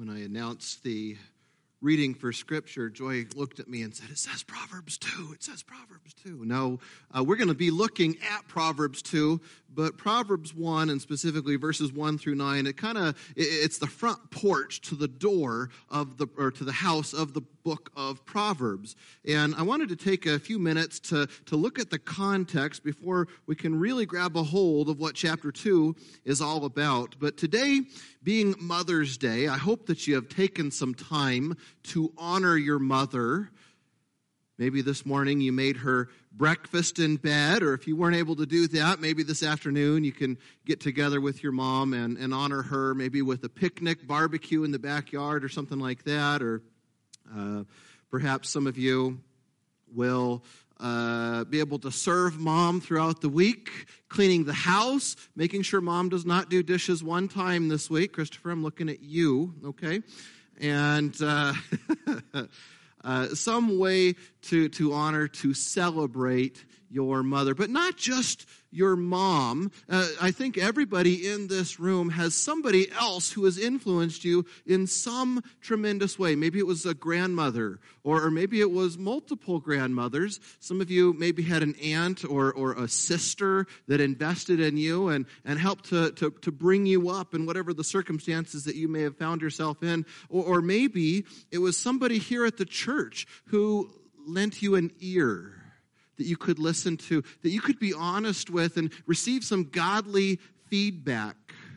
When I announced the reading for Scripture, Joy looked at me and said, "It says Proverbs 2. It says Proverbs 2. No, we're going to be looking at Proverbs 2, but Proverbs 1, and specifically verses 1 through 9, it's the front porch to the door to the house of the book of Proverbs. And I wanted to take a few minutes to look at the context before we can really grab a hold of what chapter 2 is all about. But today, being Mother's Day, I hope that you have taken some time to honor your mother. Maybe this morning you made her breakfast in bed, or if you weren't able to do that, maybe this afternoon you can get together with your mom and honor her, maybe with a picnic, barbecue in the backyard or something like that, or perhaps some of you will be able to serve mom throughout the week, cleaning the house, making sure mom does not do dishes one time this week. Christopher, I'm looking at you, okay? And some way to honor, to celebrate your mother, but not just your mom. I think everybody in this room has somebody else who has influenced you in some tremendous way. Maybe it was a grandmother, or maybe it was multiple grandmothers. Some of you maybe had an aunt or a sister that invested in you and helped to bring you up in whatever the circumstances that you may have found yourself in. Or maybe it was somebody here at the church who lent you an ear that you could listen to, that you could be honest with and receive some godly feedback.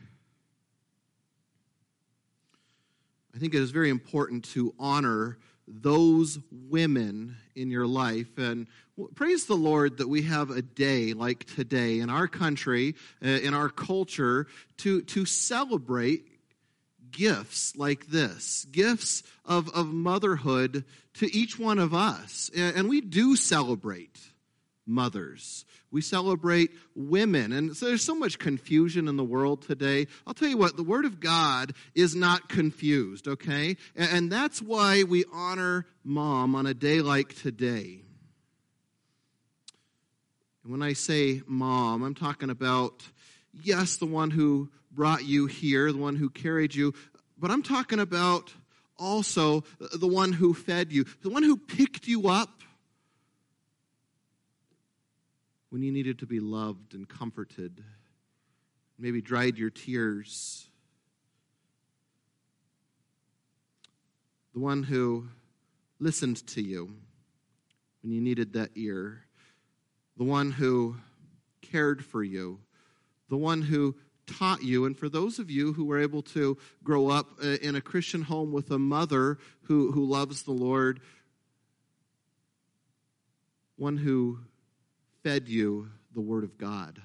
I think it is very important to honor those women in your life. And praise the Lord that we have a day like today in our country, in our culture, to celebrate gifts like this, gifts of motherhood to each one of us. And we do celebrate mothers. We celebrate women. And so there's so much confusion in the world today. I'll tell you what, the Word of God is not confused, okay? And that's why we honor mom on a day like today. And when I say mom, I'm talking about, yes, the one who brought you here, the one who carried you, but I'm talking about also the one who fed you, the one who picked you up when you needed to be loved and comforted, maybe dried your tears, the one who listened to you when you needed that ear, the one who cared for you, the one who taught you. And for those of you who were able to grow up in a Christian home with a mother who loves the Lord, one who fed you the Word of God.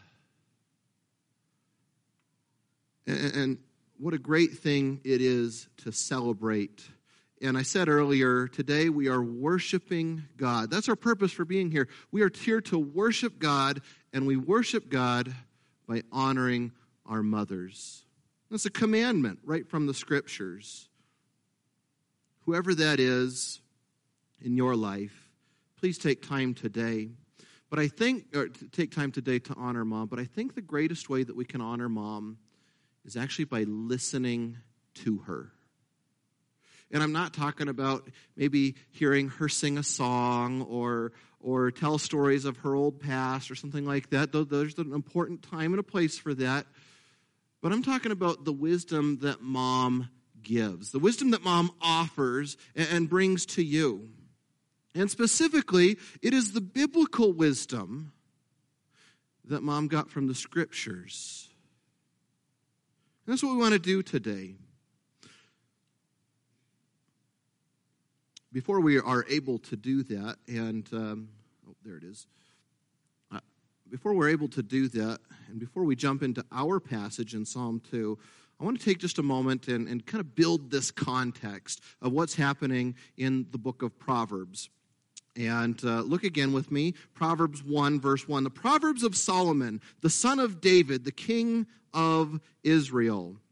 And what a great thing it is to celebrate. And I said earlier, today we are worshiping God. That's our purpose for being here. We are here to worship God, and we worship God by honoring our mothers. That's a commandment right from the Scriptures. Whoever that is in your life, please take time today. Take time today to honor mom. But I think the greatest way that we can honor mom is actually by listening to her. And I'm not talking about maybe hearing her sing a song or tell stories of her old past or something like that. Though there's an important time and a place for that. But I'm talking about the wisdom that mom gives, the wisdom that mom offers and brings to you. And specifically, it is the biblical wisdom that mom got from the Scriptures. And that's what we want to do today. Before we are able to do that, there it is. Before we're able to do that, and before we jump into our passage in Psalm 2, I want to take just a moment and kind of build this context of what's happening in the book of Proverbs. And look again with me, Proverbs 1, verse 1. The Proverbs of Solomon, the son of David, the king of Israel.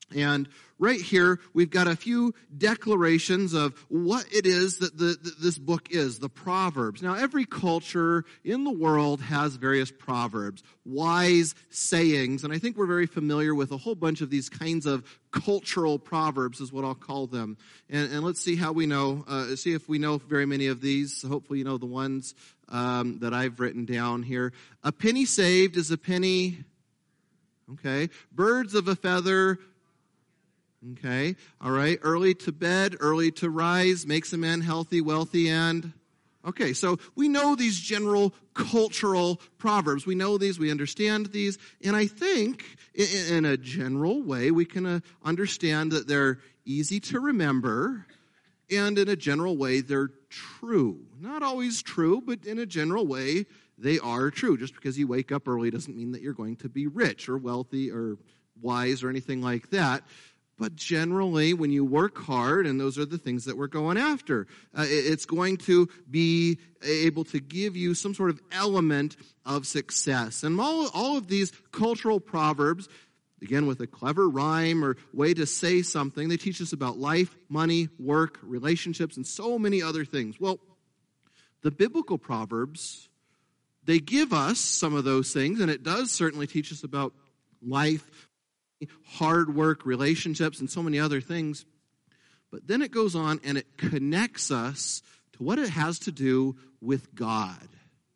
And right here, we've got a few declarations of what it is that this book is, the Proverbs. Now, every culture in the world has various proverbs, wise sayings, and I think we're very familiar with a whole bunch of these kinds of cultural proverbs is what I'll call them. And let's see how we know, see if we know very many of these. Hopefully you know the ones that I've written down here. A penny saved is a penny, okay. Birds of a feather. Okay, all right. Early to bed, early to rise, makes a man healthy, wealthy, and... Okay, so we know these general cultural proverbs. We know these, we understand these, and I think in a general way we can understand that they're easy to remember, and in a general way they're true. Not always true, but in a general way they are true. Just because you wake up early doesn't mean that you're going to be rich or wealthy or wise or anything like that. But generally, when you work hard, and those are the things that we're going after, it's going to be able to give you some sort of element of success. And all of these cultural proverbs, again, with a clever rhyme or way to say something, they teach us about life, money, work, relationships, and so many other things. Well, the biblical proverbs, they give us some of those things, and it does certainly teach us about life, hard work, relationships, and so many other things. But then it goes on and it connects us to what it has to do with God.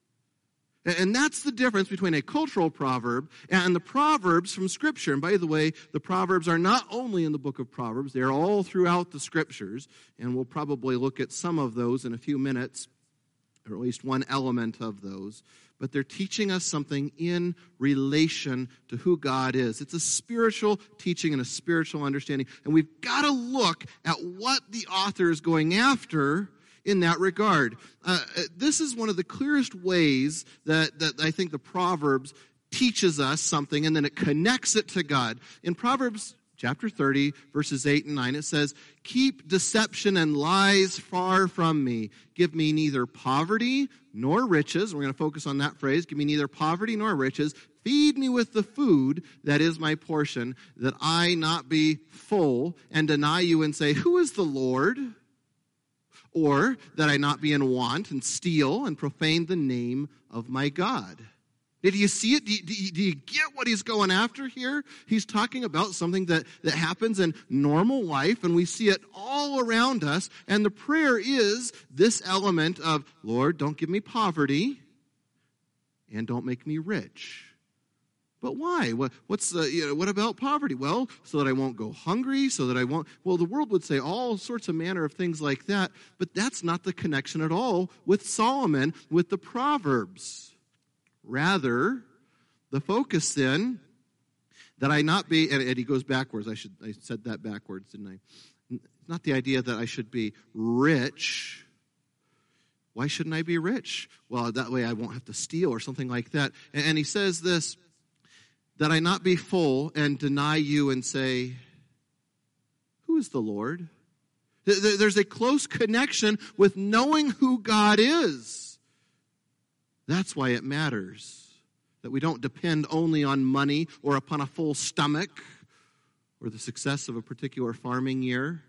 And that's the difference between a cultural proverb and the Proverbs from Scripture. And by the way, the Proverbs are not only in the book of Proverbs, they're all throughout the Scriptures. And we'll probably look at some of those in a few minutes, or at least one element of those. But they're teaching us something in relation to who God is. It's a spiritual teaching and a spiritual understanding. And we've got to look at what the author is going after in that regard. This is one of the clearest ways that I think the Proverbs teaches us something, and then it connects it to God. In Proverbs chapter 30, verses 8 and 9, it says, "Keep deception and lies far from me. Give me neither poverty nor riches." We're going to focus on that phrase. "Give me neither poverty nor riches. Feed me with the food that is my portion, that I not be full and deny you and say, 'Who is the Lord?' Or that I not be in want and steal and profane the name of my God." Did you see it? Do you get what he's going after here? He's talking about something that happens in normal life, and we see it all around us. And the prayer is this element of, Lord, don't give me poverty, and don't make me rich. But why? What about poverty? Well, so that I won't go hungry, so that I won't... Well, the world would say all sorts of manner of things like that, but that's not the connection at all with Solomon, with the Proverbs. Rather, the focus then, that I not be, and he goes backwards. I said that backwards, didn't I? Not the idea that I should be rich. Why shouldn't I be rich? Well, that way I won't have to steal or something like that. And he says this, that I not be full and deny you and say, "Who is the Lord?" There's a close connection with knowing who God is. That's why it matters that we don't depend only on money or upon a full stomach or the success of a particular farming year.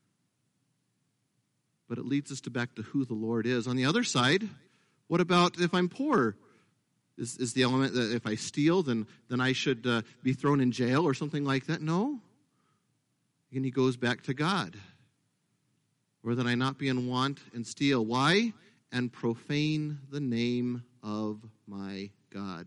But it leads us back to who the Lord is. On the other side, what about if I'm poor? Is the element that if I steal, then I should be thrown in jail or something like that? No. And he goes back to God. Or that I not be in want and steal. Why? And profane the name of my God.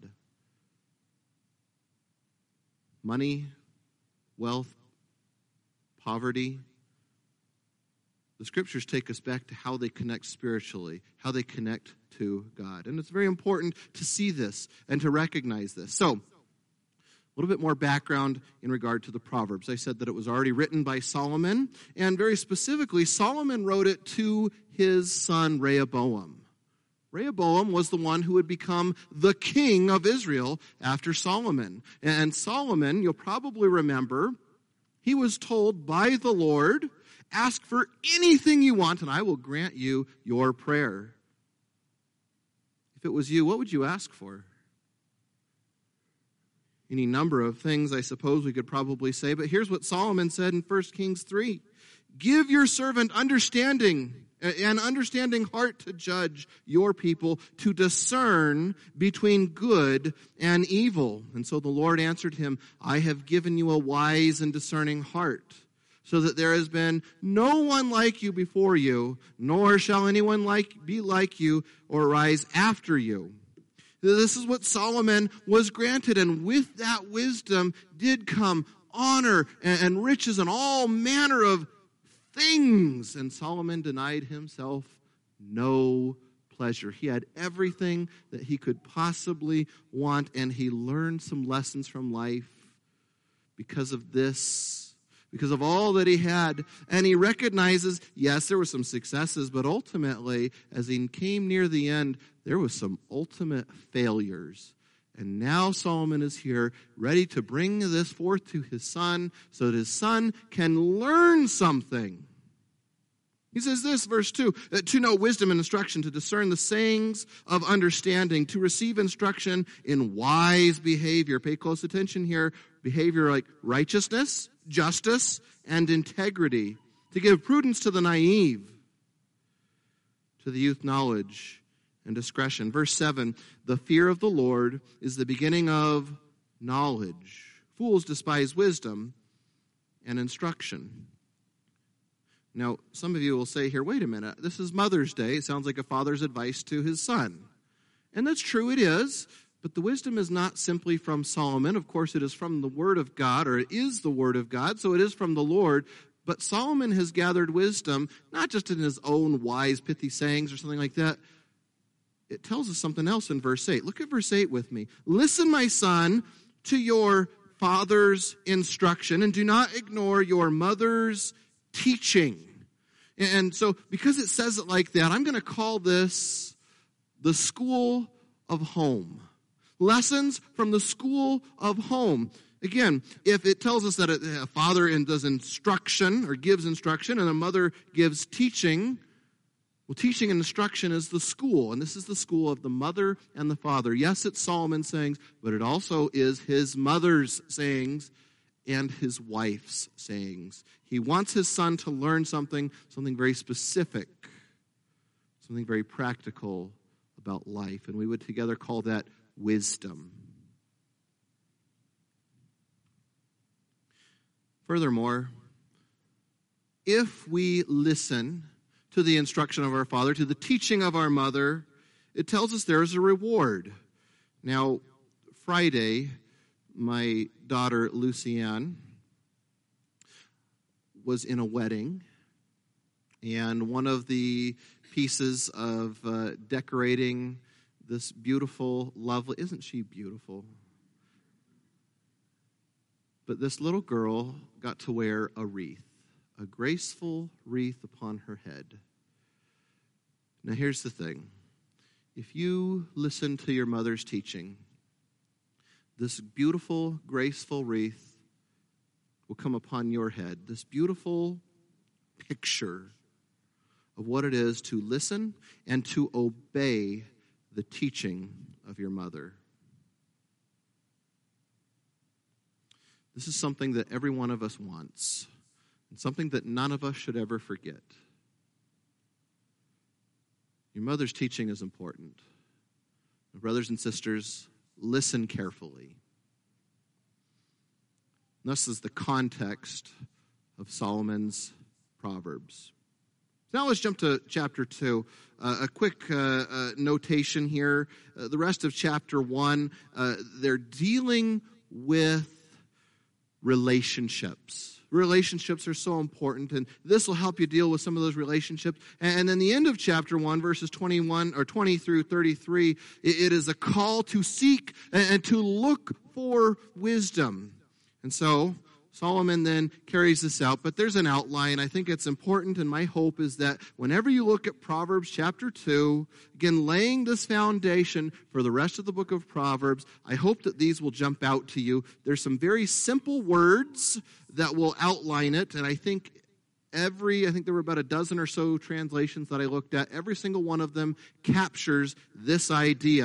Money, wealth, poverty. The Scriptures take us back to how they connect spiritually, how they connect to God. And it's very important to see this and to recognize this. So, a little bit more background in regard to the Proverbs. I said that it was already written by Solomon, and very specifically, Solomon wrote it to his son Rehoboam. Rehoboam was the one who would become the king of Israel after Solomon. And Solomon, you'll probably remember, he was told by the Lord, "Ask for anything you want, and I will grant you your prayer." If it was you, what would you ask for? Any number of things, I suppose, we could probably say, but here's what Solomon said in 1 Kings 3. Give your servant understanding, an understanding heart to judge your people, to discern between good and evil. And so the Lord answered him, I have given you a wise and discerning heart, so that there has been no one like you before you, nor shall anyone be like you or rise after you. This is what Solomon was granted, and with that wisdom did come honor and riches and all manner of things. And Solomon denied himself no pleasure. He had everything that he could possibly want, and he learned some lessons from life because of this, because of all that he had. And he recognizes, yes, there were some successes, but ultimately, as he came near the end, there was some ultimate failures. And now Solomon is here, ready to bring this forth to his son, so that his son can learn something. He says this, verse 2, to know wisdom and instruction, to discern the sayings of understanding, to receive instruction in wise behavior. Pay close attention here. Behavior like righteousness, justice, and integrity. To give prudence to the naive, to the youth knowledge and discretion. Verse 7, the fear of the Lord is the beginning of knowledge. Fools despise wisdom and instruction. Now, some of you will say here, wait a minute, this is Mother's Day. It sounds like a father's advice to his son. And that's true, it is. But the wisdom is not simply from Solomon. Of course, it is from the Word of God, or it is the Word of God, so it is from the Lord. But Solomon has gathered wisdom, not just in his own wise, pithy sayings or something like that. It tells us something else in verse 8. Look at verse 8 with me. Listen, my son, to your father's instruction, and do not ignore your mother's teaching. And so, because it says it like that, I'm going to call this the school of home. Lessons from the school of home. Again, if it tells us that a father does instruction or gives instruction and a mother gives teaching, well, teaching and instruction is the school, and this is the school of the mother and the father. Yes, it's Solomon's sayings, but it also is his mother's sayings and his wife's sayings. He wants his son to learn something very specific, something very practical about life, and we would together call that wisdom. Furthermore, if we listen to the instruction of our father, to the teaching of our mother, it tells us there is a reward. Now, Friday, my daughter Lucienne was in a wedding, and one of the pieces of decorating this beautiful, lovely, isn't she beautiful? But this little girl got to wear a wreath, a graceful wreath upon her head. Now here's the thing. If you listen to your mother's teaching, this beautiful, graceful wreath will come upon your head. This beautiful picture of what it is to listen and to obey the teaching of your mother. This is something that every one of us wants, and something that none of us should ever forget. Your mother's teaching is important. Brothers and sisters, listen carefully. This is the context of Solomon's Proverbs. Now let's jump to chapter 2. A quick notation here. The rest of chapter 1, they're dealing with relationships. Relationships are so important, and this will help you deal with some of those relationships. And then the end of chapter 1, verses 21 or 20 through 33, it is a call to seek and to look for wisdom. And so Solomon then carries this out, but there's an outline. I think it's important, and my hope is that whenever you look at Proverbs chapter 2, again, laying this foundation for the rest of the book of Proverbs, I hope that these will jump out to you. There's some very simple words that will outline it, and I think there were about a dozen or so translations that I looked at. Every single one of them captures this idea.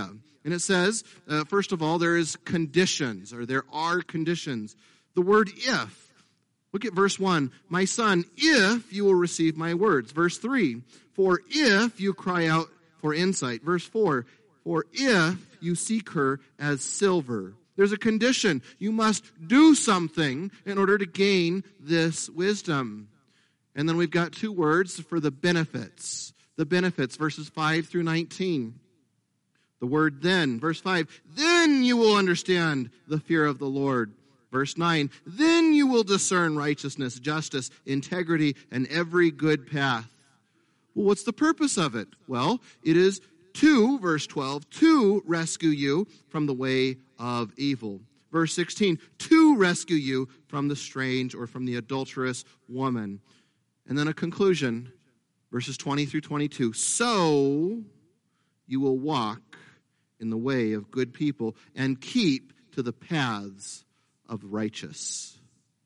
And it says, first of all, there is conditions, or there are conditions. The word if. Look at verse 1. My son, if you will receive my words. Verse 3. For if you cry out for insight. Verse 4. For if you seek her as silver. There's a condition. You must do something in order to gain this wisdom. And then we've got two words for the benefits. The benefits, verses 5 through 19. The word then, verse 5, then you will understand the fear of the Lord. Verse 9, then you will discern righteousness, justice, integrity, and every good path. Well, what's the purpose of it? Well, it is to, verse 12, to rescue you from the way of evil. Verse 16, to rescue you from the strange or from the adulterous woman. And then a conclusion, verses 20 through 22. So you will walk in the way of good people and keep to the paths of righteous.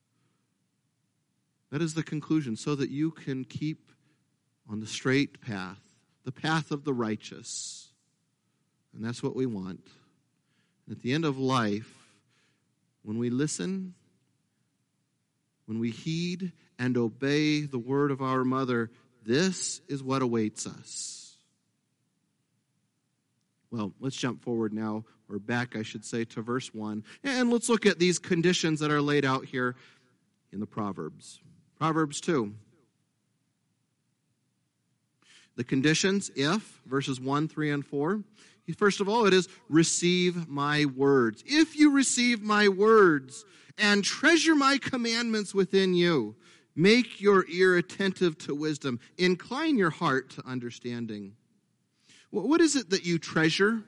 That is the conclusion, so that you can keep on the straight path, the path of the righteous. And that's what we want. And at the end of life, when we listen, when we heed and obey the word of our mother, this is what awaits us. Well, let's jump forward now, or back, I should say, to verse 1. And let's look at these conditions that are laid out here in the Proverbs. Proverbs 2. The conditions, if, verses 1, 3, and 4. First of all, it is receive my words. If you receive my words and treasure my commandments within you, make your ear attentive to wisdom. Incline your heart to understanding. What is it that you treasure?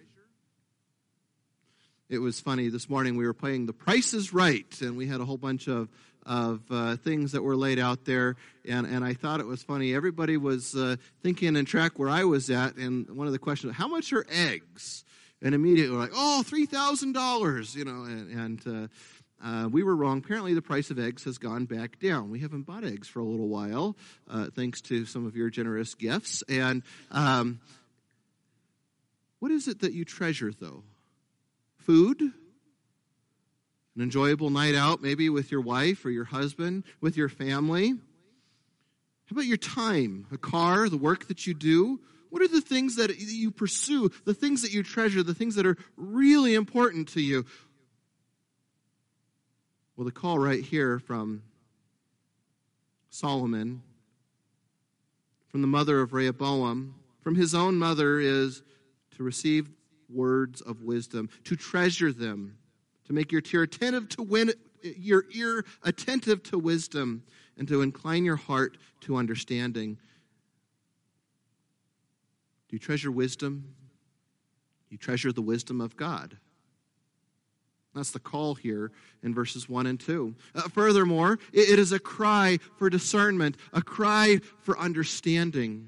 It was funny, this morning we were playing The Price is Right, and we had a whole bunch of things that were laid out there, and I thought it was funny. Everybody was thinking and track where I was at, and one of the questions, how much are eggs? And immediately we're like, oh, $3,000, you know, and we were wrong. Apparently the price of eggs has gone back down. We haven't bought eggs for a little while, thanks to some of your generous gifts. And what is it that you treasure, though? Food? An enjoyable night out, maybe with your wife or your husband, with your family? How about your time? A car, the work that you do? What are the things that you pursue, the things that you treasure, the things that are really important to you? Well, the call right here from Solomon, from the mother of Rehoboam, from his own mother, is to receive words of wisdom, to treasure them, to make your ear attentive to wisdom, and to incline your heart to understanding. Do you treasure wisdom? You treasure the wisdom of God. That's the call here in verses 1 and 2. Furthermore, it is a cry for discernment, a cry for understanding.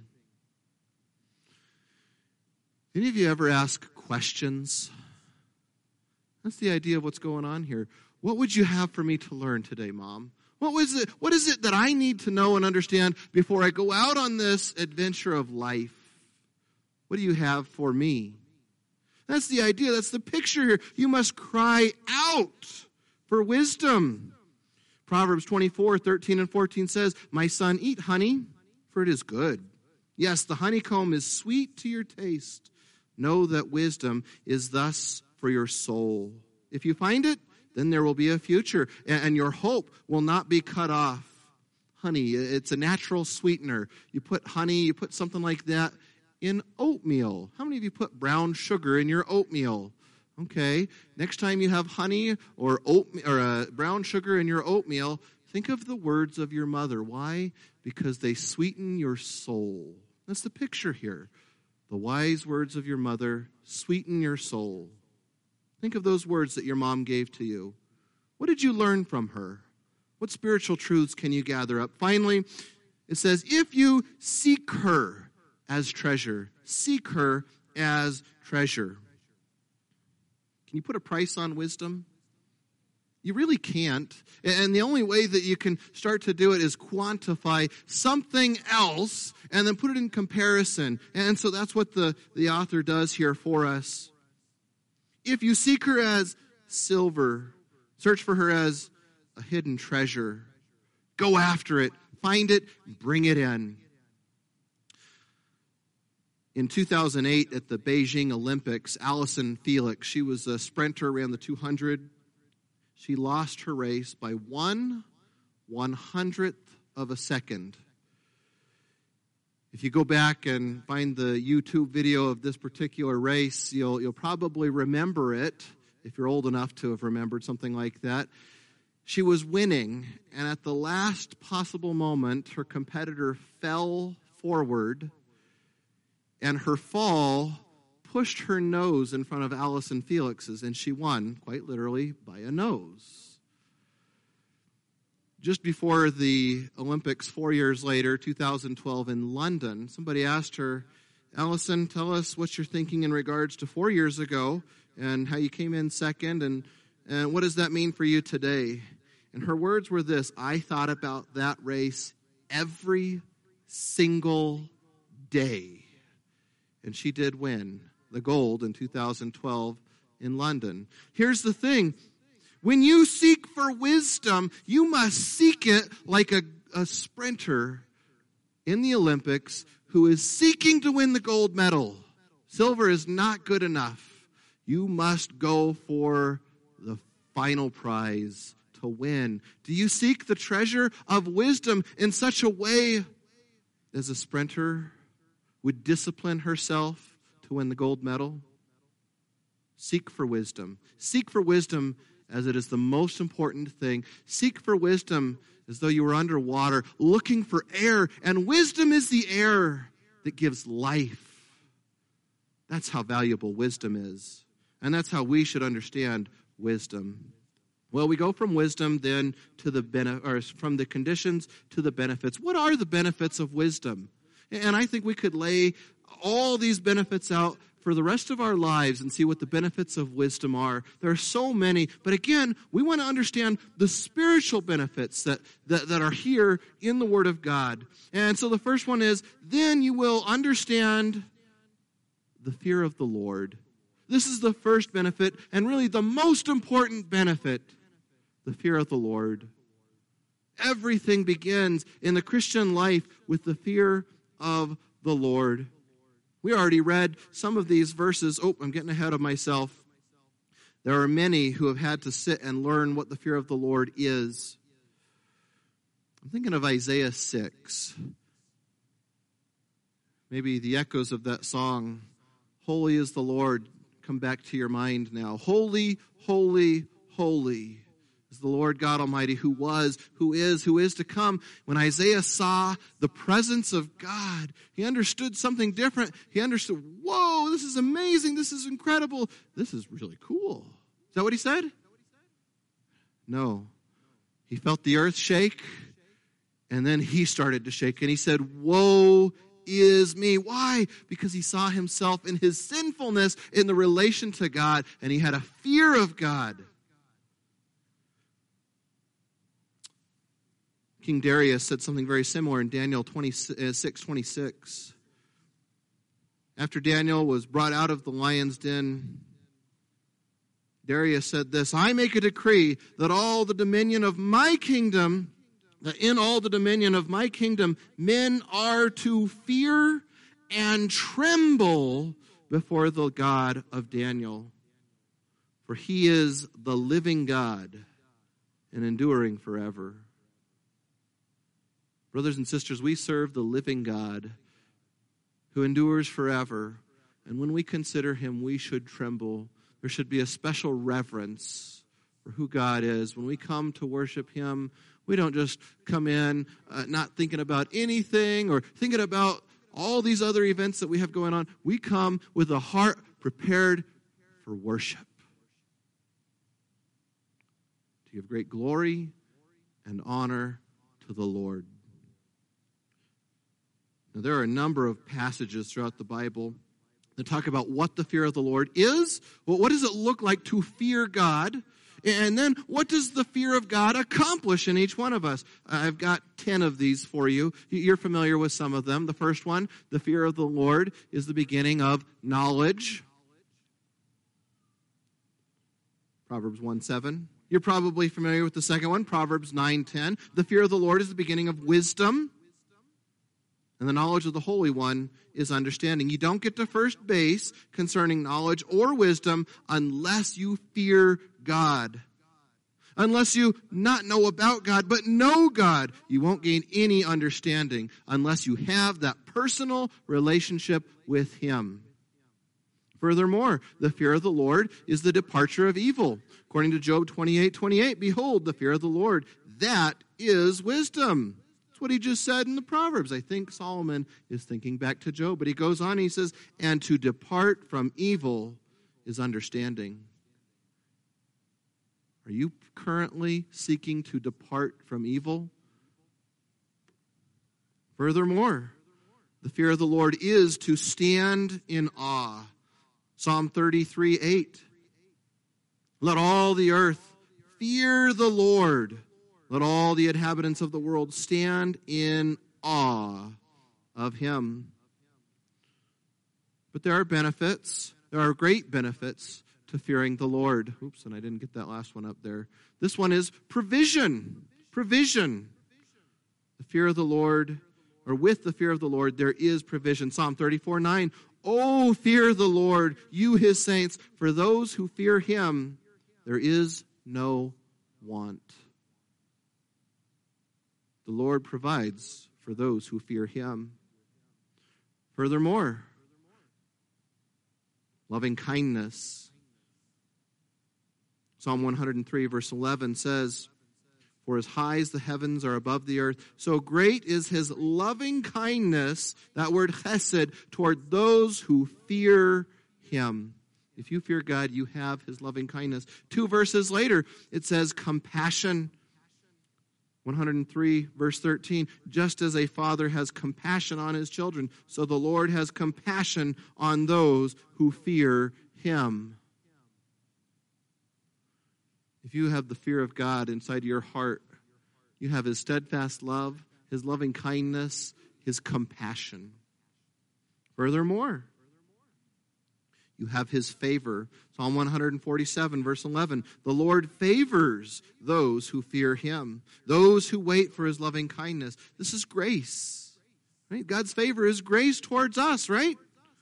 Any of you ever ask questions? That's the idea of what's going on here. What would you have for me to learn today, Mom? What is it that I need to know and understand before I go out on this adventure of life? What do you have for me? That's the idea. That's the picture here. You must cry out for wisdom. Proverbs 24, 13 and 14 says, my son, eat honey, for it is good. Yes, the honeycomb is sweet to your taste. Know that wisdom is thus for your soul. If you find it, then there will be a future, and your hope will not be cut off. Honey, it's a natural sweetener. You put honey, you put something like that in oatmeal. How many of you put brown sugar in your oatmeal? Okay, next time you have honey or brown sugar in your oatmeal, think of the words of your mother. Why? Because they sweeten your soul. That's the picture here. The wise words of your mother sweeten your soul. Think of those words that your mom gave to you. What did you learn from her? What spiritual truths can you gather up? Finally, it says, if you seek her as treasure, seek her as treasure. Can you put a price on wisdom? You really can't. And the only way that you can start to do it is quantify something else and then put it in comparison. And so that's what the author does here for us. If you seek her as silver, search for her as a hidden treasure. Go after it, find it, bring it in. In 2008 at the Beijing Olympics, Allyson Felix, she was a sprinter, ran the 200. She lost her race by 1/100th of a second. If you go back and find the YouTube video of this particular race, you'll probably remember it, if you're old enough to have remembered something like that. She was winning, and at the last possible moment, her competitor fell forward, and her fall pushed her nose in front of Allyson Felix's, and she won, quite literally, by a nose. Just before the Olympics, 4 years later, 2012 in London, somebody asked her, Allyson, tell us what you're thinking in regards to 4 years ago and how you came in second, and what does that mean for you today? And her words were this: I thought about that race every single day. And she did win the gold in 2012 in London. Here's the thing. When you seek for wisdom, you must seek it like a sprinter in the Olympics who is seeking to win the gold medal. Silver is not good enough. You must go for the final prize to win. Do you seek the treasure of wisdom in such a way as a sprinter would discipline herself to win the gold medal? Seek for wisdom. Seek for wisdom as it is the most important thing. Seek for wisdom as though you were underwater, looking for air. And wisdom is the air that gives life. That's how valuable wisdom is. And that's how we should understand wisdom. Well, we go from wisdom then to from the conditions to the benefits. What are the benefits of wisdom? And I think we could lay all these benefits out for the rest of our lives and see what the benefits of wisdom are. There are so many. But again, we want to understand the spiritual benefits that are here in the Word of God. And so the first one is, then you will understand the fear of the Lord. This is the first benefit, and really the most important benefit, the fear of the Lord. Everything begins in the Christian life with the fear of the Lord. We already read some of these verses. I'm getting ahead of myself. There are many who have had to sit and learn what the fear of the Lord is. I'm thinking of Isaiah 6. Maybe the echoes of that song, Holy is the Lord, come back to your mind now. Holy, holy, holy is the Lord God Almighty, who was, who is to come. When Isaiah saw the presence of God, he understood something different. He understood, whoa, this is amazing. This is incredible. This is really cool. Is that what he said? No. He felt the earth shake, and then he started to shake, and he said, woe is me. Why? Because he saw himself in his sinfulness in the relation to God, and he had a fear of God. King Darius said something very similar in Daniel 6:26. After Daniel was brought out of the lion's den, Darius said this, I make a decree that all the dominion of my kingdom, that in all the dominion of my kingdom, men are to fear and tremble before the God of Daniel. For he is the living God and enduring forever. Brothers and sisters, we serve the living God who endures forever. And when we consider him, we should tremble. There should be a special reverence for who God is. When we come to worship him, we don't just come in not thinking about anything or thinking about all these other events that we have going on. We come with a heart prepared for worship, to give great glory and honor to the Lord. Now, there are a number of passages throughout the Bible that talk about what the fear of the Lord is. Well, what does it look like to fear God? And then what does the fear of God accomplish in each one of us? I've got 10 of these for you. You're familiar with some of them. The first one, the fear of the Lord, is the beginning of knowledge. Proverbs 1:7. You're probably familiar with the second one, Proverbs 9:10. The fear of the Lord is the beginning of wisdom, and the knowledge of the Holy One is understanding. You don't get to first base concerning knowledge or wisdom unless you fear God. Unless you not know about God, but know God, you won't gain any understanding unless you have that personal relationship with Him. Furthermore, the fear of the Lord is the departure of evil. According to Job 28:28, behold, the fear of the Lord, that is wisdom. That's what he just said in the Proverbs. I think Solomon is thinking back to Job, but he goes on, he says, and to depart from evil is understanding. Are you currently seeking to depart from evil? Furthermore, the fear of the Lord is to stand in awe. Psalm 33:8. Let all the earth fear the Lord. Let all the inhabitants of the world stand in awe of Him. But there are benefits. There are great benefits to fearing the Lord. Oops, and I didn't get that last one up there. This one is provision. Provision. The fear of the Lord, or with the fear of the Lord, there is provision. Psalm 34:9. Oh, fear the Lord, you His saints. For those who fear Him, there is no want. The Lord provides for those who fear Him. Furthermore, loving kindness. Psalm 103 verse 11 says, for as high as the heavens are above the earth, so great is His loving kindness, that word chesed, toward those who fear Him. If you fear God, you have His loving kindness. 2 verses later, it says compassion. 103 verse 13, just as a father has compassion on his children, so the Lord has compassion on those who fear Him. If you have the fear of God inside your heart, you have His steadfast love, His loving kindness, His compassion. Furthermore, you have His favor. Psalm 147, verse 11. The Lord favors those who fear Him, those who wait for His loving kindness. This is grace. Right? God's favor is grace towards us, right?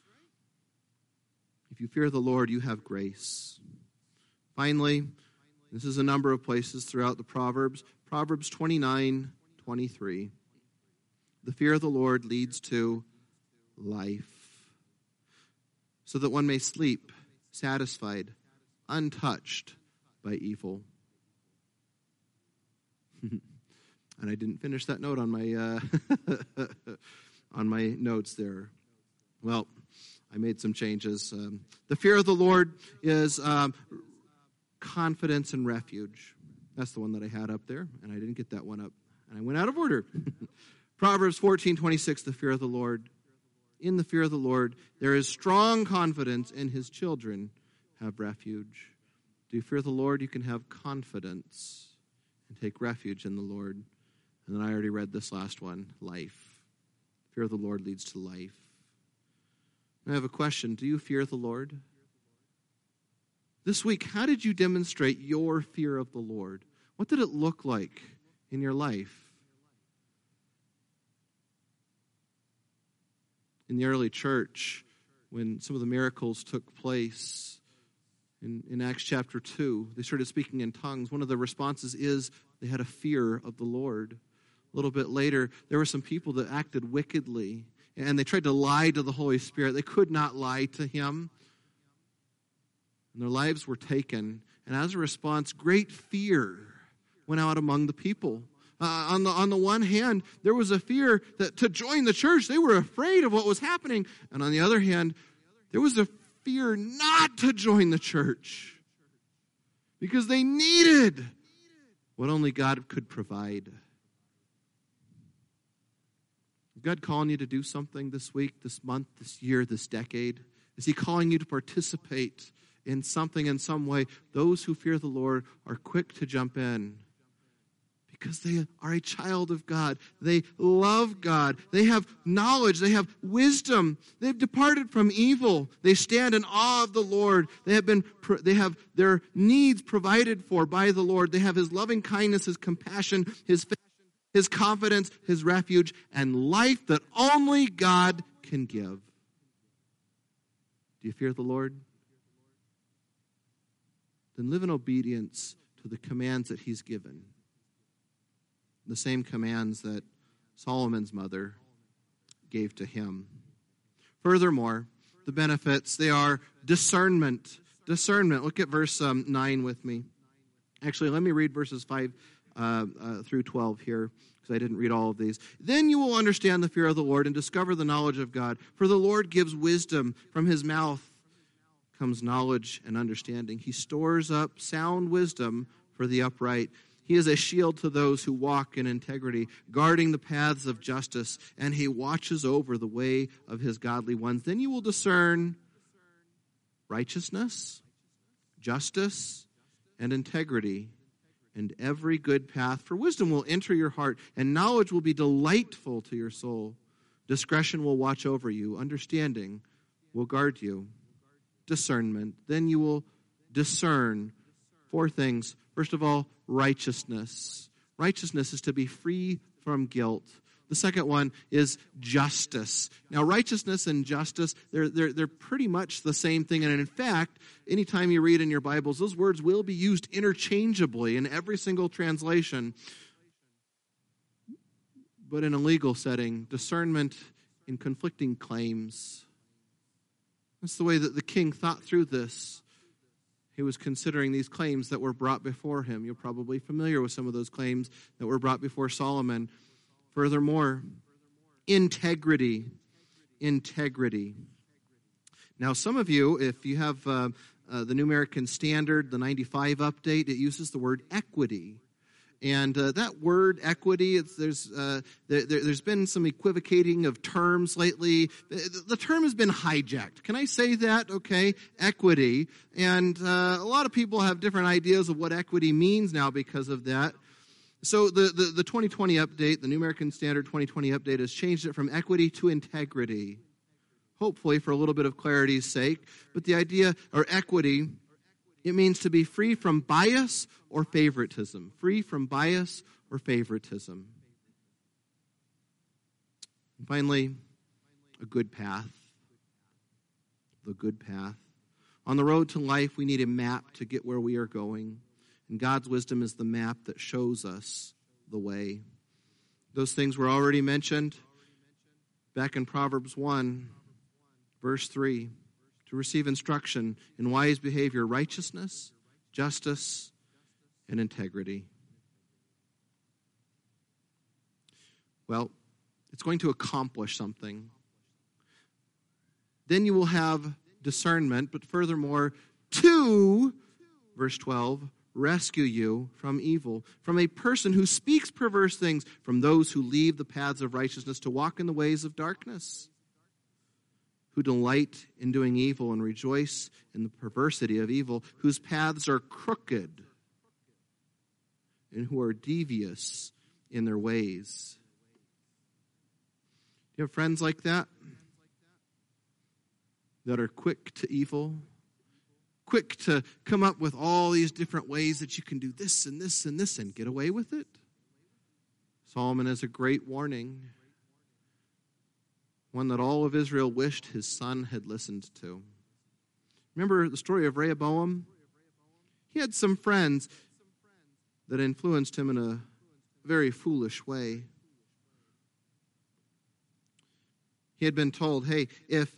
If you fear the Lord, you have grace. Finally, this is a number of places throughout the Proverbs. Proverbs 29:23. The fear of the Lord leads to life, so that one may sleep satisfied, untouched by evil. And I didn't finish that note on my on my notes there. Well, I made some changes. The fear of the Lord is confidence and refuge. That's the one that I had up there, and I didn't get that one up, and I went out of order. Proverbs 14:26, the fear of the Lord. In the fear of the Lord, there is strong confidence, and His children have refuge. Do you fear the Lord? You can have confidence and take refuge in the Lord. And then I already read this last one, life. Fear of the Lord leads to life. I have a question. Do you fear the Lord? This week, how did you demonstrate your fear of the Lord? What did it look like in your life? In the early church, when some of the miracles took place, in Acts chapter 2, they started speaking in tongues. One of the responses is they had a fear of the Lord. A little bit later, there were some people that acted wickedly, and they tried to lie to the Holy Spirit. They could not lie to Him. And their lives were taken. And as a response, great fear went out among the people. On the one hand, there was a fear that to join the church, they were afraid of what was happening. And on the other hand, there was a fear not to join the church because they needed what only God could provide. Is God calling you to do something this week, this month, this year, this decade? Is He calling you to participate in something in some way? Those who fear the Lord are quick to jump in, because they are a child of God. They love God. They have knowledge. They have wisdom. They've departed from evil. They stand in awe of the Lord. They have their needs provided for by the Lord. They have his loving kindness, his compassion, his faith, his confidence, his refuge, and life that only God can give. Do you fear the Lord? Then live in obedience to the commands that he's given. The same commands that Solomon's mother gave to him. Furthermore, the benefits, they are discernment. Discernment. Look at verse 9 with me. Actually, let me read verses 5 through 12 here, because I didn't read all of these. Then you will understand the fear of the Lord and discover the knowledge of God. For the Lord gives wisdom. From his mouth comes knowledge and understanding. He stores up sound wisdom for the upright. He is a shield to those who walk in integrity, guarding the paths of justice, and he watches over the way of his godly ones. Then you will discern righteousness, justice, and integrity, and every good path. For wisdom will enter your heart, and knowledge will be delightful to your soul. Discretion will watch over you. Understanding will guard you. Discernment. Then you will discern 4 things. First of all, righteousness. Righteousness is to be free from guilt. The second one is justice. Now, righteousness and justice, they're pretty much the same thing. And in fact, anytime you read in your Bibles, those words will be used interchangeably in every single translation. But in a legal setting, discernment in conflicting claims. That's the way that the king thought through this. He was considering these claims that were brought before him. You're probably familiar with some of those claims that were brought before Solomon. Furthermore, integrity. Integrity. Now, some of you, if you have the New American Standard, the 95 update, it uses the word equity. And that word equity, there's been some equivocating of terms lately. The term has been hijacked. Can I say that? Okay, equity. And a lot of people have different ideas of what equity means now because of that. So the 2020 update, the New American Standard 2020 update, has changed it from equity to integrity. Hopefully for a little bit of clarity's sake. But the idea, or equity, it means to be free from bias or favoritism. Free from bias or favoritism. And finally, a good path. The good path. On the road to life, we need a map to get where we are going. And God's wisdom is the map that shows us the way. Those things were already mentioned back in Proverbs 1, verse 3. To receive instruction in wise behavior, righteousness, justice, and integrity. Well, it's going to accomplish something. Then you will have discernment, but furthermore, to, verse 12, rescue you from evil, from a person who speaks perverse things, from those who leave the paths of righteousness to walk in the ways of darkness, who delight in doing evil and rejoice in the perversity of evil, whose paths are crooked and who are devious in their ways. Do you have friends like that? That are quick to evil? Quick to come up with all these different ways that you can do this and this and this and get away with it? Solomon has a great warning. One that all of Israel wished his son had listened to. Remember the story of Rehoboam? He had some friends that influenced him in a very foolish way. He had been told, hey, if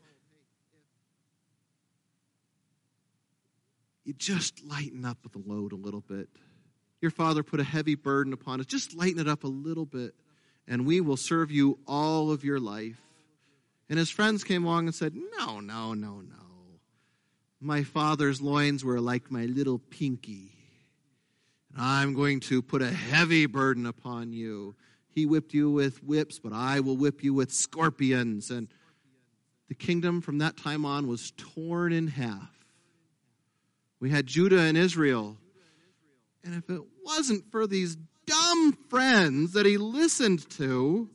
you just lighten up with the load a little bit. Your father put a heavy burden upon us. Just lighten it up a little bit, and we will serve you all of your life. And his friends came along and said, no. My father's loins were like my little pinky. And I'm going to put a heavy burden upon you. He whipped you with whips, but I will whip you with scorpions. And the kingdom from that time on was torn in half. We had Judah and Israel. And if it wasn't for these dumb friends that he listened to,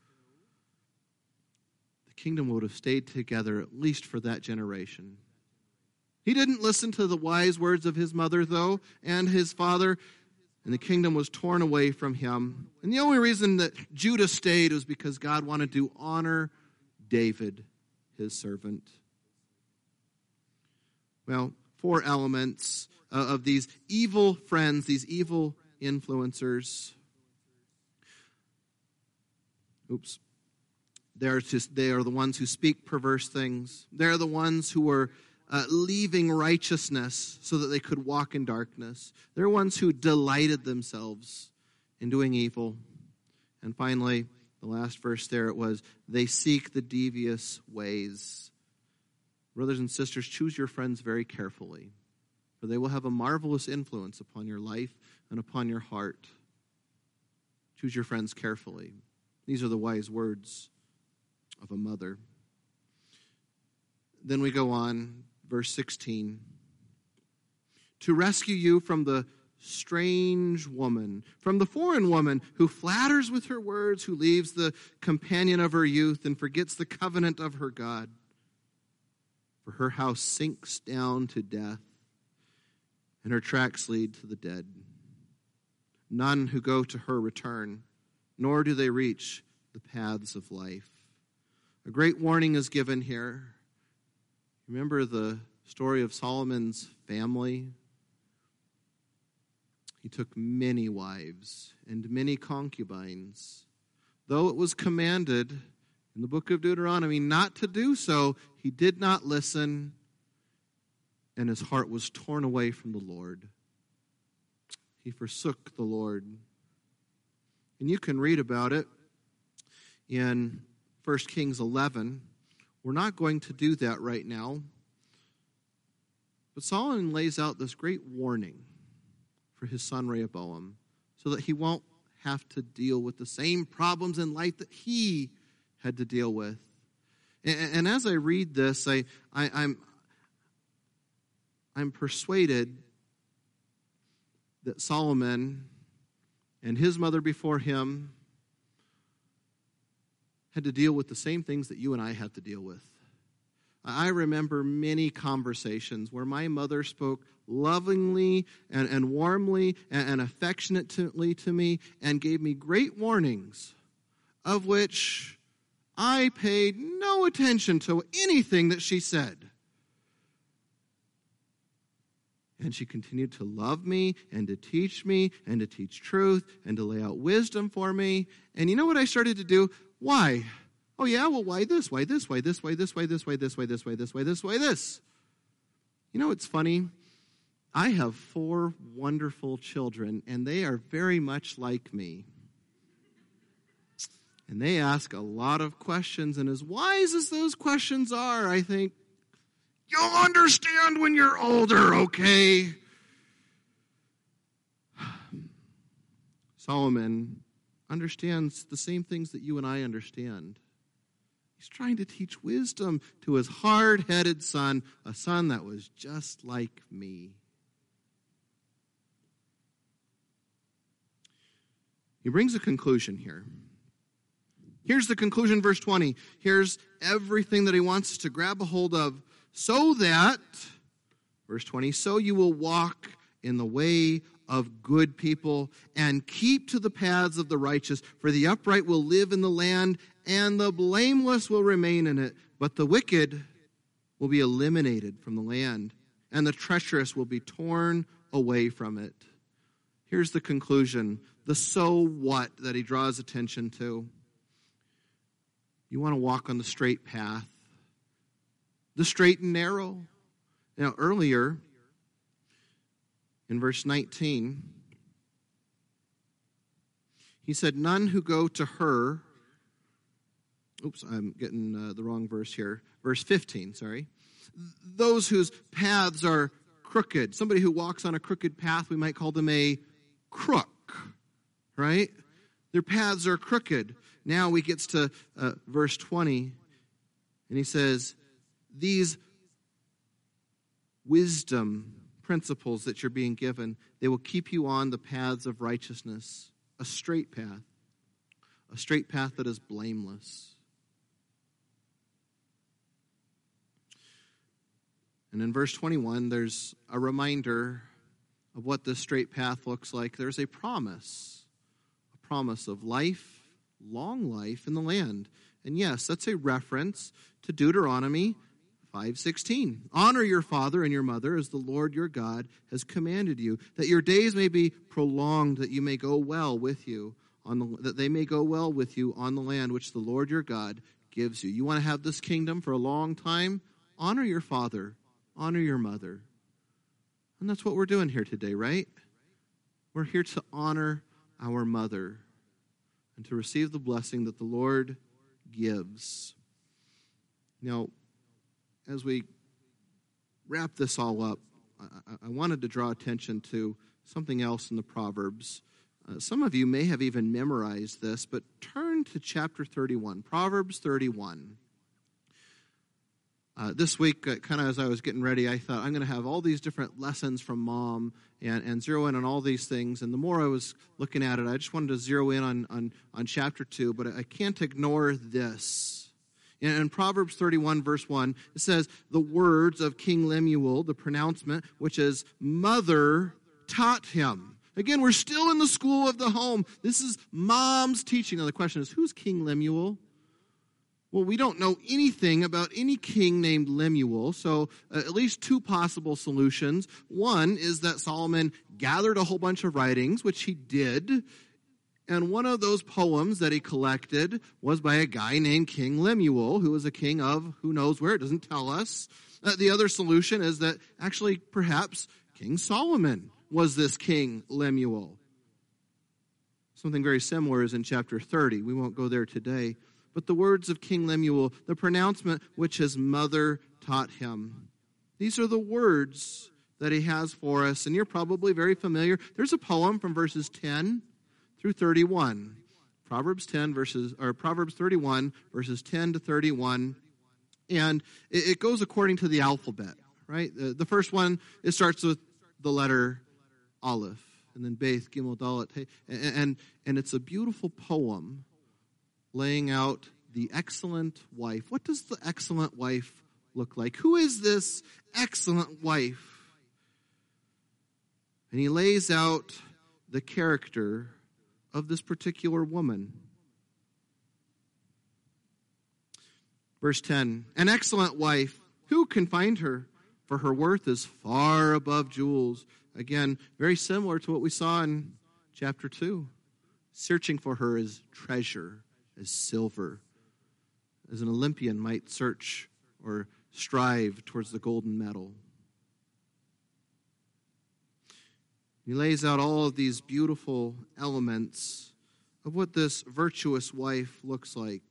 the kingdom would have stayed together at least for that generation. He didn't listen to the wise words of his mother, though, and his father, and the kingdom was torn away from him. And the only reason that Judah stayed was because God wanted to honor David, his servant. Well, 4 elements of these evil friends, these evil influencers. They are the ones who speak perverse things. They're the ones who are leaving righteousness so that they could walk in darkness. They're ones who delighted themselves in doing evil. And finally, the last verse there, it was, they seek the devious ways. Brothers and sisters, choose your friends very carefully, for they will have a marvelous influence upon your life and upon your heart. Choose your friends carefully. These are the wise words of a mother. Then we go on, verse 16. To rescue you from the strange woman, from the foreign woman who flatters with her words, who leaves the companion of her youth and forgets the covenant of her God. For her house sinks down to death, and her tracks lead to the dead. None who go to her return, nor do they reach the paths of life. A great warning is given here. Remember the story of Solomon's family? He took many wives and many concubines. Though it was commanded in the book of Deuteronomy not to do so, he did not listen, and his heart was torn away from the Lord. He forsook the Lord. And you can read about it in 1 Kings 11. We're not going to do that right now. But Solomon lays out this great warning for his son Rehoboam so that he won't have to deal with the same problems in life that he had to deal with. And as I read this, I'm persuaded that Solomon and his mother before him had to deal with the same things that you and I have to deal with. I remember many conversations where my mother spoke lovingly and warmly and affectionately to me and gave me great warnings, of which I paid no attention to anything that she said. And she continued to love me and to teach truth and to lay out wisdom for me. And you know what I started to do? Why? Oh yeah, well, why this? Why this? Why this? Why this? Why this? Why this? Why this? Why this? Why this? Why this? You know, it's funny. I have 4 wonderful children, and they are very much like me. And they ask a lot of questions, and as wise as those questions are, I think, you'll understand when you're older, okay? Solomon understands the same things that you and I understand. He's trying to teach wisdom to his hard-headed son, a son that was just like me. He brings a conclusion here. Here's the conclusion, verse 20. Here's everything that he wants us to grab a hold of. So that, verse 20, so you will walk in the way of good people and keep to the paths of the righteous, for the upright will live in the land and the blameless will remain in it. But the wicked will be eliminated from the land and the treacherous will be torn away from it. Here's the conclusion, the so what that he draws attention to. You want to walk on the straight path, the straight and narrow. Now, earlier in verse 19, he said, none who go to her. Oops, I'm getting the wrong verse here. Verse 15, sorry. Those whose paths are crooked. Somebody who walks on a crooked path, we might call them a crook, right? Their paths are crooked. Now he gets to verse 20, and he says, these wisdom principles that you're being given, they will keep you on the paths of righteousness. a straight path that is blameless. And in verse 21, there's a reminder of what this straight path looks like. There's a promise of life, long life in the land. And yes, that's a reference to Deuteronomy 5:16. Honor your father and your mother as the Lord your God has commanded you, that your days may be prolonged, that you may go well with you that they may go well with you on the land which the Lord your God gives you. You want to have this kingdom for a long time? Honor your father, honor your mother. And that's what we're doing here today, right? We're here to honor our mother and to receive the blessing that the Lord gives. Now, as we wrap this all up, I wanted to draw attention to something else in the Proverbs. Some of you may have even memorized this, but turn to chapter 31, Proverbs 31. This week, kind of as I was getting ready, I thought I'm going to have all these different lessons from Mom and zero in on all these things. And the more I was looking at it, I just wanted to zero in on chapter 2, but I can't ignore this. In Proverbs 31, verse 1, it says, the words of King Lemuel, the pronouncement, which is mother taught him. Again, we're still in the school of the home. This is Mom's teaching. Now the question is, who's King Lemuel? Well, we don't know anything about any king named Lemuel, so at least two possible solutions. One is that Solomon gathered a whole bunch of writings, which he did, and one of those poems that he collected was by a guy named King Lemuel, who was a king of who knows where, it doesn't tell us. The other solution is that actually perhaps King Solomon was this King Lemuel. Something very similar is in chapter 30. We won't go there today. But the words of King Lemuel, the pronouncement which his mother taught him. These are the words that he has for us, and you're probably very familiar. There's a poem from verses 10 through 31. Proverbs 31, verses 10 to 31. And it goes according to the alphabet, right? The first one, it starts with the letter Aleph, and then Beth, Gimel, Dalet, Hey, and it's a beautiful poem laying out the excellent wife. What does the excellent wife look like? Who is this excellent wife? And he lays out the character of this particular woman. Verse 10, an excellent wife, who can find her? For her worth is far above jewels. Again, very similar to what we saw in chapter 2. Searching for her as treasure, as silver, as an Olympian might search or strive towards the golden medal. He lays out all of these beautiful elements of what this virtuous wife looks like.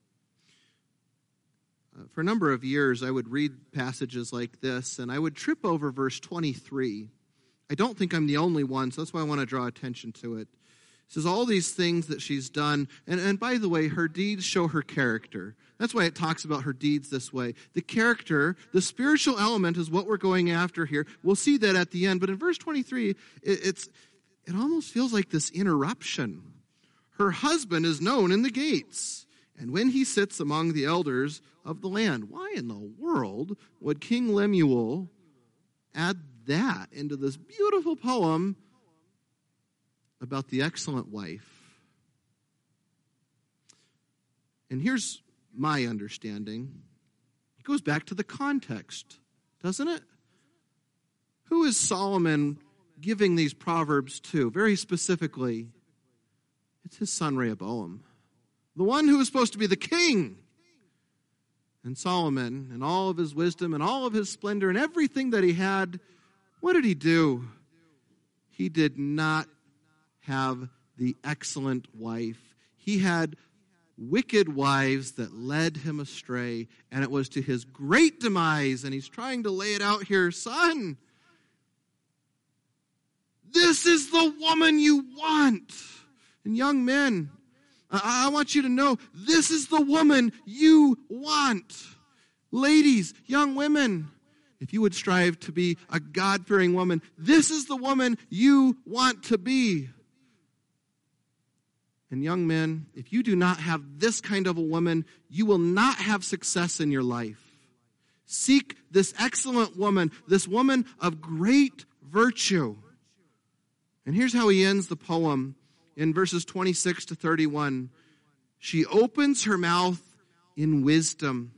For a number of years, I would read passages like this, and I would trip over verse 23. I don't think I'm the only one, so that's why I want to draw attention to it. It says all these things that she's done, and by the way, her deeds show her character. That's why it talks about her deeds this way. The character, the spiritual element is what we're going after here. We'll see that at the end, but in verse 23, it almost feels like this interruption. Her husband is known in the gates, and when he sits among the elders of the land. Why in the world would King Lemuel add that into this beautiful poem about the excellent wife? And here's my understanding. It goes back to the context, doesn't it? Who is Solomon giving these proverbs to? Very specifically, it's his son Rehoboam, the one who was supposed to be the king. And Solomon, and all of his wisdom, and all of his splendor, and everything that he had, what did he do? He did not have the excellent wife. He had wicked wives that led him astray, and it was to his great demise, and he's trying to lay it out here. Son, this is the woman you want. And young men, I want you to know, this is the woman you want. Ladies, young women, if you would strive to be a God-fearing woman, this is the woman you want to be. And young men, if you do not have this kind of a woman, you will not have success in your life. Seek this excellent woman, this woman of great virtue. And here's how he ends the poem in verses 26 to 31. She opens her mouth in wisdom,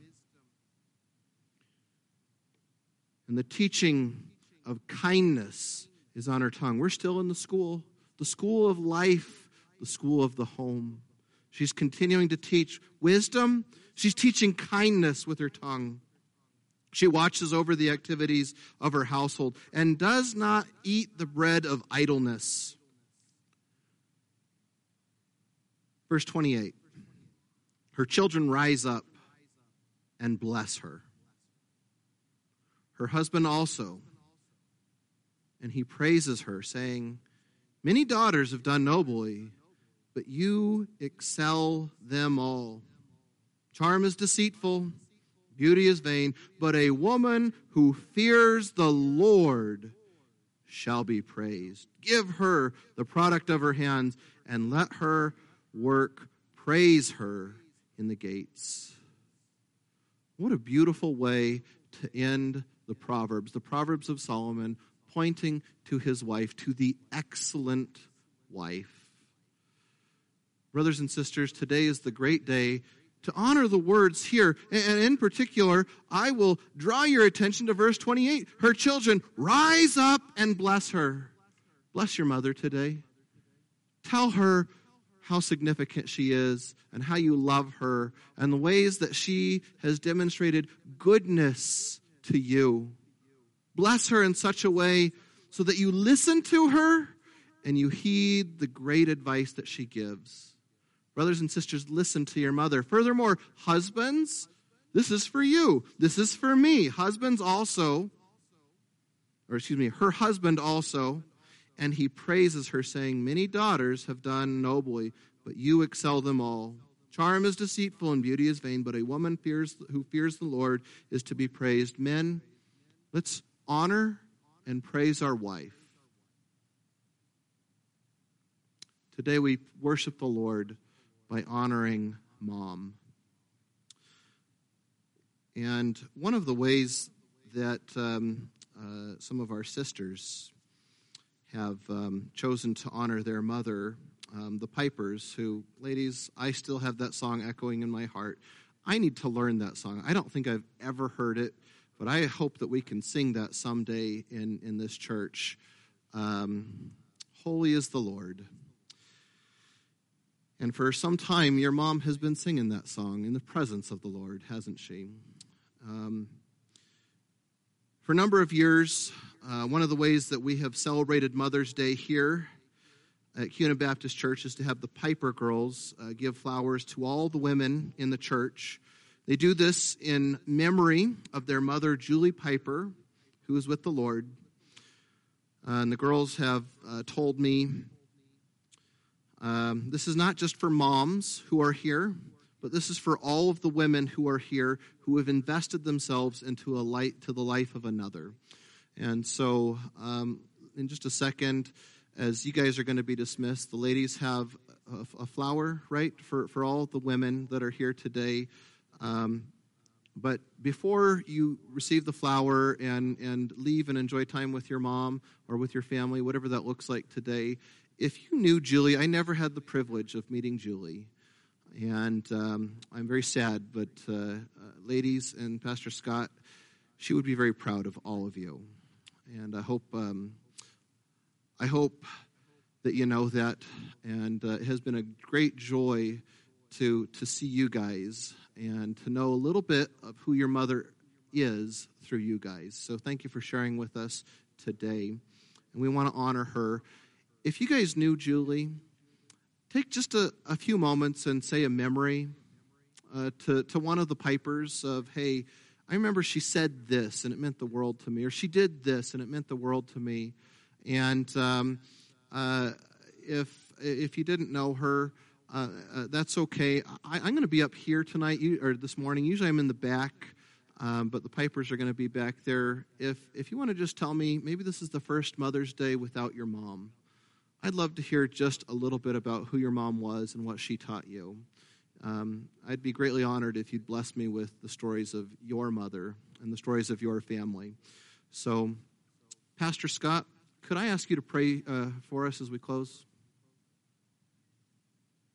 and the teaching of kindness is on her tongue. We're still in the school of life, the school of the home. She's continuing to teach wisdom. She's teaching kindness with her tongue. She watches over the activities of her household and does not eat the bread of idleness. Verse 28. Her children rise up and bless her. Her husband also. And he praises her, saying, many daughters have done nobly, but you excel them all. Charm is deceitful, beauty is vain, but a woman who fears the Lord shall be praised. Give her the product of her hands, and let her work praise her in the gates. What a beautiful way to end the Proverbs of Solomon, pointing to his wife, to the excellent wife. Brothers and sisters, today is the great day to honor the words here. And in particular, I will draw your attention to verse 28. Her children rise up and bless her. Bless your mother today. Tell her how significant she is and how you love her and the ways that she has demonstrated goodness to you. Bless her in such a way so that you listen to her and you heed the great advice that she gives. Brothers and sisters, listen to your mother. Furthermore, husbands, this is for you. This is for me. Husbands also, her husband also, and he praises her, saying, many daughters have done nobly, but you excel them all. Charm is deceitful and beauty is vain, but a woman who fears the Lord is to be praised. Men, let's honor and praise our wife. Today we worship the Lord by honoring Mom. And one of the ways that some of our sisters have chosen to honor their mother, the Pipers, who, ladies, I still have that song echoing in my heart. I need to learn that song. I don't think I've ever heard it, but I hope that we can sing that someday in this church. Holy is the Lord. And for some time, your mom has been singing that song in the presence of the Lord, hasn't she? For a number of years, one of the ways that we have celebrated Mother's Day here at Kuna Baptist Church is to have the Piper girls give flowers to all the women in the church. They do this in memory of their mother, Julie Piper, who is with the Lord. And the girls have told me this is not just for moms who are here, but this is for all of the women who are here who have invested themselves into the life of another. And so in just a second, as you guys are going to be dismissed, the ladies have a flower, right, for all the women that are here today. But before you receive the flower and leave and enjoy time with your mom or with your family, whatever that looks like today, if you knew Julie, I never had the privilege of meeting Julie. And I'm very sad, but ladies and Pastor Scott, she would be very proud of all of you. And I hope that you know that. And it has been a great joy to see you guys and to know a little bit of who your mother is through you guys. So thank you for sharing with us today. And we want to honor her. If you guys knew Julie, take just a few moments and say a memory to one of the Pipers of, hey, I remember she said this and it meant the world to me, or she did this and it meant the world to me. And if you didn't know her, that's okay. I'm going to be up here tonight or this morning. Usually I'm in the back, but the Pipers are going to be back there. If you want to just tell me, maybe this is the first Mother's Day without your mom, I'd love to hear just a little bit about who your mom was and what she taught you. I'd be greatly honored if you'd bless me with the stories of your mother and the stories of your family. So, Pastor Scott, could I ask you to pray for us as we close?